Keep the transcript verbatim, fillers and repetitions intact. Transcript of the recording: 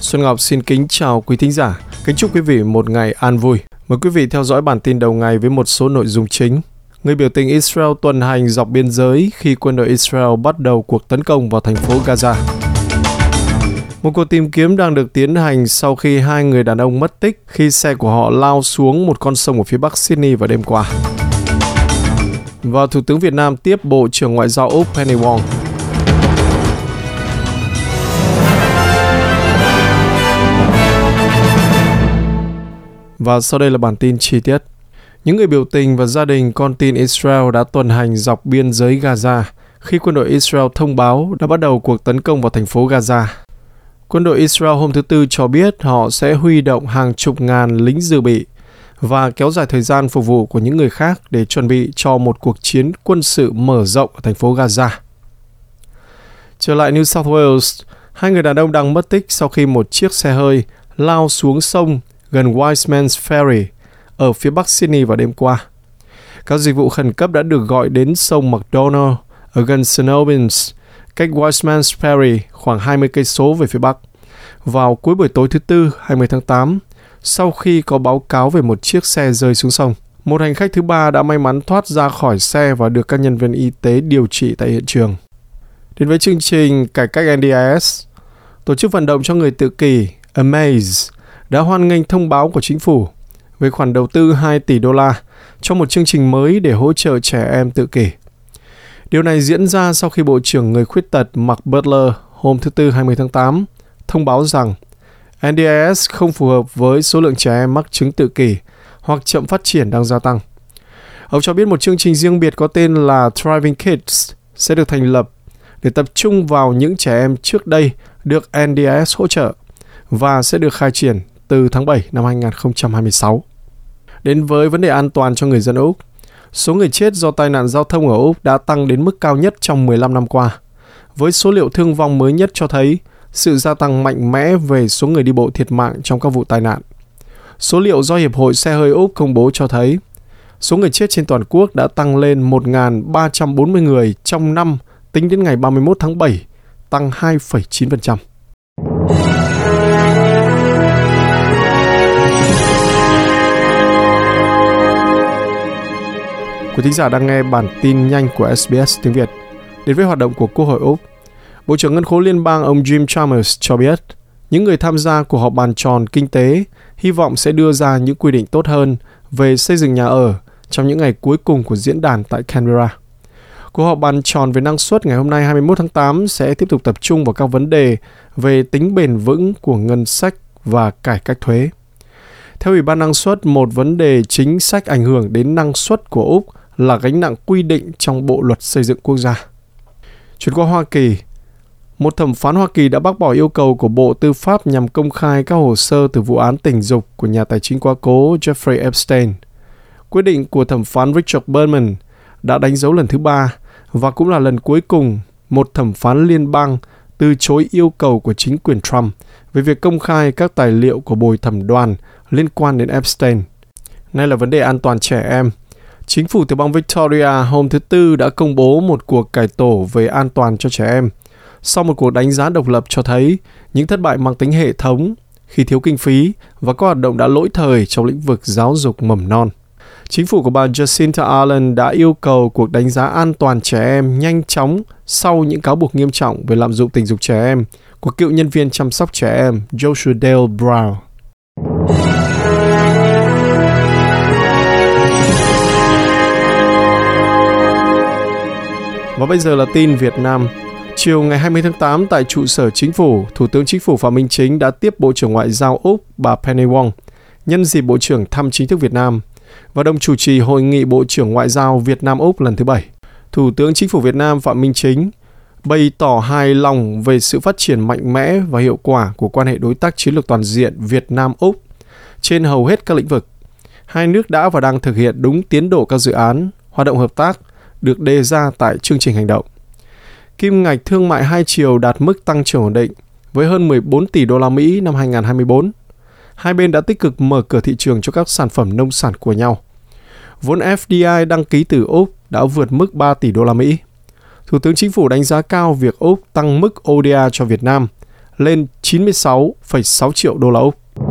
Xuân Ngọc xin kính chào quý thính giả, kính chúc quý vị một ngày an vui. Mời quý vị theo dõi bản tin đầu ngày với một số nội dung chính. Người biểu tình Israel tuần hành dọc biên giới khi quân đội Israel bắt đầu cuộc tấn công vào thành phố Gaza. Một cuộc tìm kiếm đang được tiến hành sau khi hai người đàn ông mất tích khi xe của họ lao xuống một con sông ở phía bắc Sydney vào đêm qua. Và Thủ tướng Việt Nam tiếp Bộ trưởng Ngoại giao Úc Penny Wong. Và sau đây là bản tin chi tiết. Những người biểu tình và gia đình con tin Israel đã tuần hành dọc biên giới Gaza khi quân đội Israel thông báo đã bắt đầu cuộc tấn công vào thành phố Gaza. Quân đội Israel hôm thứ Tư cho biết họ sẽ huy động hàng chục ngàn lính dự bị và kéo dài thời gian phục vụ của những người khác để chuẩn bị cho một cuộc chiến quân sự mở rộng ở thành phố Gaza. Trở lại New South Wales, hai người đàn ông đang mất tích sau khi một chiếc xe hơi lao xuống sông gần Wiseman's Ferry ở phía bắc Sydney vào đêm qua. Các dịch vụ khẩn cấp đã được gọi đến sông McDonald ở gần Saint Albans, cách Wiseman's Ferry khoảng hai mươi cây số về phía bắc, vào cuối buổi tối thứ Tư hai mươi tháng tám, sau khi có báo cáo về một chiếc xe rơi xuống sông. Một hành khách thứ ba đã may mắn thoát ra khỏi xe và được các nhân viên y tế điều trị tại hiện trường. Đến với chương trình cải cách en đê i ét, tổ chức vận động cho người tự kỷ Amaze đã hoan nghênh thông báo của chính phủ về khoản đầu tư hai tỷ đô la cho một chương trình mới để hỗ trợ trẻ em tự kỷ. Điều này diễn ra sau khi Bộ trưởng Người khuyết tật Mark Butler hôm thứ Tư hai mươi tháng tám thông báo rằng en đê i ét không phù hợp với số lượng trẻ em mắc chứng tự kỷ hoặc chậm phát triển đang gia tăng. Ông cho biết một chương trình riêng biệt có tên là Thriving Kids sẽ được thành lập để tập trung vào những trẻ em trước đây được en đê i ét hỗ trợ và sẽ được khai triển từ tháng bảy năm hai nghìn không trăm hai mươi sáu. Đến với vấn đề an toàn cho người dân Úc, số người chết do tai nạn giao thông ở Úc đã tăng đến mức cao nhất trong mười lăm năm qua, với số liệu thương vong mới nhất cho thấy sự gia tăng mạnh mẽ về số người đi bộ thiệt mạng trong các vụ tai nạn. Số liệu do Hiệp hội Xe hơi Úc công bố cho thấy số người chết trên toàn quốc đã tăng lên một nghìn ba trăm bốn mươi người trong năm tính đến ngày ba mươi mốt tháng bảy, tăng hai phẩy chín phần trăm. Quý thính giả đang nghe bản tin nhanh của ét bê ét tiếng Việt. Đến với hoạt động của Quốc hội Úc, Bộ trưởng Ngân khố Liên bang ông Jim Chalmers cho biết những người tham gia cuộc họp bàn tròn kinh tế hy vọng sẽ đưa ra những quy định tốt hơn về xây dựng nhà ở trong những ngày cuối cùng của diễn đàn tại Canberra. Cuộc họp bàn tròn về năng suất ngày hôm nay hai mươi mốt tháng tám sẽ tiếp tục tập trung vào các vấn đề về tính bền vững của ngân sách và cải cách thuế. Theo Ủy ban năng suất, một vấn đề chính sách ảnh hưởng đến năng suất của Úc là gánh nặng quy định trong Bộ luật xây dựng quốc gia. Chuyển qua Hoa Kỳ, một thẩm phán Hoa Kỳ đã bác bỏ yêu cầu của Bộ Tư pháp nhằm công khai các hồ sơ từ vụ án tình dục của nhà tài chính quá cố Jeffrey Epstein. Quyết định của thẩm phán Richard Berman đã đánh dấu lần thứ ba và cũng là lần cuối cùng một thẩm phán liên bang từ chối yêu cầu của chính quyền Trump về việc công khai các tài liệu của bồi thẩm đoàn liên quan đến Epstein. Nay là vấn đề an toàn trẻ em. Chính phủ tiểu bang Victoria hôm thứ Tư đã công bố một cuộc cải tổ về an toàn cho trẻ em sau một cuộc đánh giá độc lập cho thấy những thất bại mang tính hệ thống khi thiếu kinh phí và các hoạt động đã lỗi thời trong lĩnh vực giáo dục mầm non. Chính phủ của bà Jacinta Ardern đã yêu cầu cuộc đánh giá an toàn trẻ em nhanh chóng sau những cáo buộc nghiêm trọng về lạm dụng tình dục trẻ em của cựu nhân viên chăm sóc trẻ em Joshua Dale Brown. Và bây giờ là tin Việt Nam. Chiều ngày hai mươi tháng tám tại trụ sở Chính phủ, Thủ tướng Chính phủ Phạm Minh Chính đã tiếp Bộ trưởng Ngoại giao Úc bà Penny Wong nhân dịp Bộ trưởng thăm chính thức Việt Nam và đồng chủ trì Hội nghị Bộ trưởng Ngoại giao Việt Nam-Úc lần thứ bảy. Thủ tướng Chính phủ Việt Nam Phạm Minh Chính bày tỏ hài lòng về sự phát triển mạnh mẽ và hiệu quả của quan hệ đối tác chiến lược toàn diện Việt Nam-Úc trên hầu hết các lĩnh vực. Hai nước đã và đang thực hiện đúng tiến độ các dự án, hoạt động hợp tác được đề ra tại chương trình hành động. Kim ngạch thương mại hai chiều đạt mức tăng trưởng ổn định với hơn mười bốn tỷ đô la Mỹ năm hai nghìn không trăm hai mươi tư. Hai bên đã tích cực mở cửa thị trường cho các sản phẩm nông sản của nhau. Vốn ép đê i đăng ký từ Úc đã vượt mức ba tỷ đô la Mỹ. Thủ tướng Chính phủ đánh giá cao việc Úc tăng mức ô đê a cho Việt Nam lên chín mươi sáu phẩy sáu triệu đô la Úc.